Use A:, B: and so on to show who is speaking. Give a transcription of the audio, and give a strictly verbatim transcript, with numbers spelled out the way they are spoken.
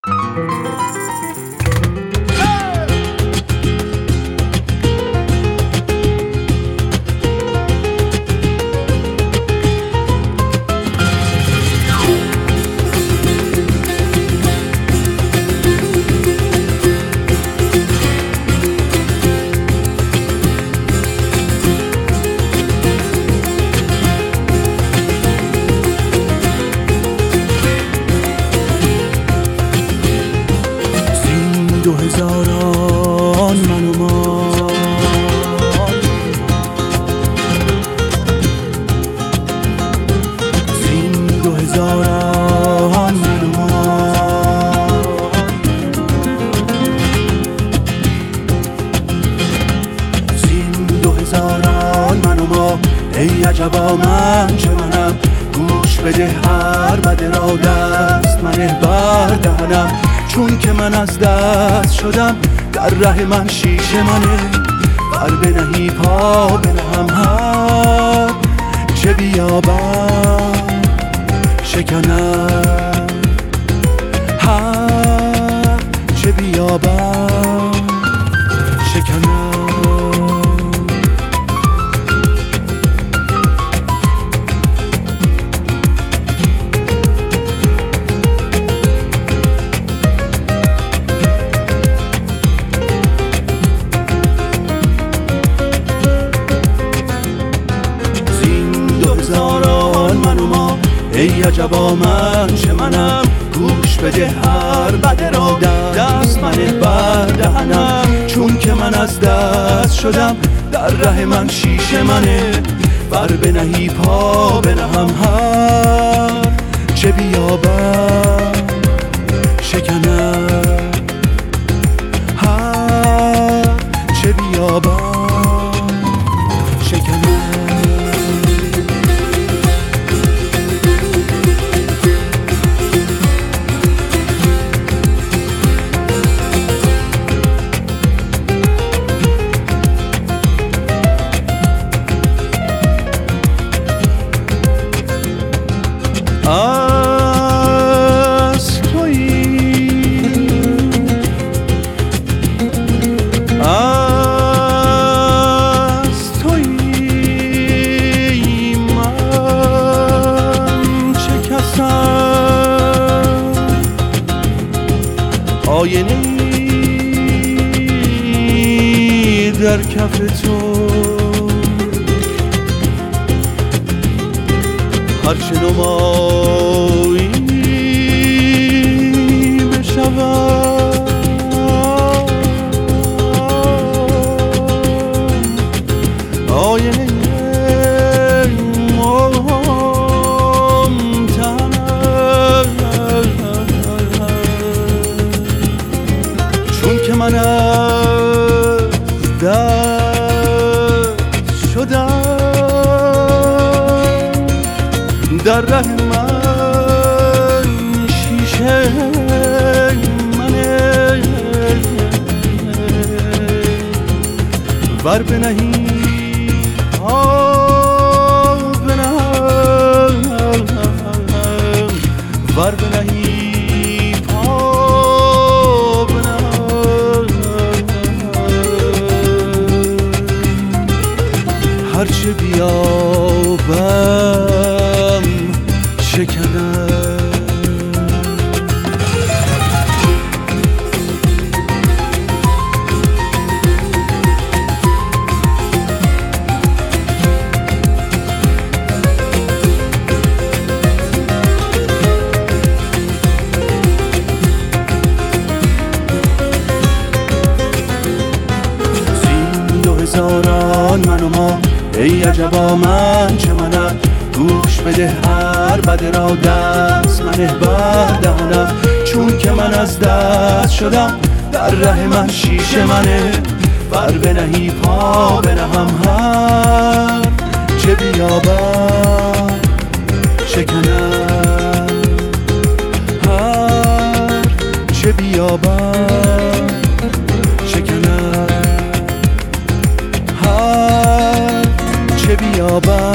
A: دو هزاران من و ما زین دو هزاران من و ما زین دو هزاران من و ما ای عجبا من چه منم گوش بده هر بده را دست منه بر دهنم چون که من از دست شدم در ره من شیشه منه بر بنهی پا بنهم هر چه بیابم شکنم هر چه بیابم شکنم ای عجبا من چه منم گوش بده هر بده را دست منه بر دهنم چون که من از دست شدم در ره من شیشه منه بر بنهی پا بنهم هر چه بیابم شکنم هر چه بیابم شکنم از تویی از تویی من چه کسم آینه‌ای در کف تو هرچه نمایی بشود آینه ممتنم چون که من از دست شدم در ره من شیشه منه ور بنهی پا بنهم ور بنهی پا بنهم هرچه بیابم شکنم زین دو هزاران من و ما ای عجبا من چه منم گوش بده هر بده را دست منه بر دهنم چون که من از دست شدم در ره من شیشه منه بر بنهی پا بنهم هر چه بیابم شکنم هر چه بیابم شکنم هر چه بیابم